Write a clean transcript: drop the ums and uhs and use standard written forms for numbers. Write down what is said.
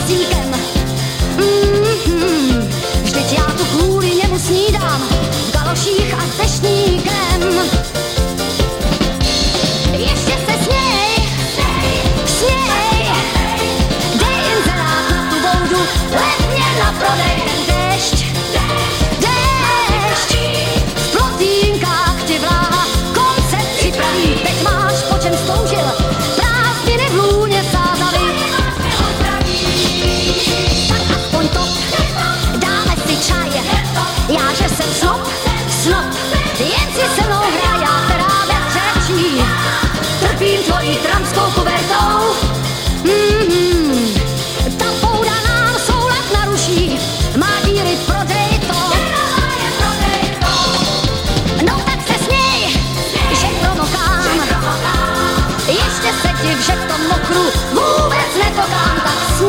buzíkem. Vždyť já tu kvůli němu snídám v galoších a s deštníkem. Ještě se směj, směj, dej inzerát na tu boudu, levně na prodej. Déšť, déšť, v plotýnkách ti vláha koncert připraví. Teď máš po čem sloužil, prázdniny v lůně sázaly. Tak aspoň to, dáme si čaj, já že jsem snob, jen si se mnou hraj, já teda bez řečí. Trpím tvojí tramskou kuvertou. Ta bouda nám soulad naruší, má díry, prodej to. No tak se směj, že promokám. Ještě se div, že v tom mokru vůbec netokám. Tak